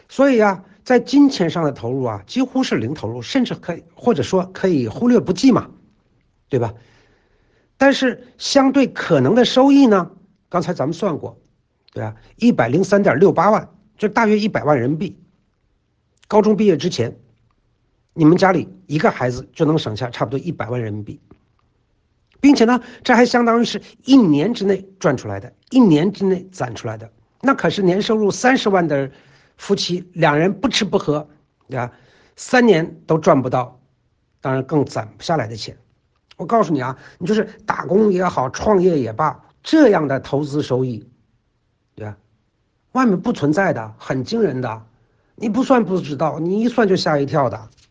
所以啊，在金钱上的投入啊，几乎是零投入，甚至可以或者说可以忽略不计嘛，对吧？但是相对可能的收益呢，刚才咱们算过，对吧？103.68万，就大约100万人民币。高中毕业之前，你们家里一个孩子就能省下差不多100万人民币，并且呢，这还相当于是1年之内赚出来的，1年之内攒出来的，那可是年收入30万的夫妻，两人不吃不喝，对吧？3年都赚不到，当然更攒不下来的钱。我告诉你啊，你就是打工也好，创业也罢，这样的投资收益，对吧？外面不存在的，很惊人的，你不算不知道，你一算就吓一跳的。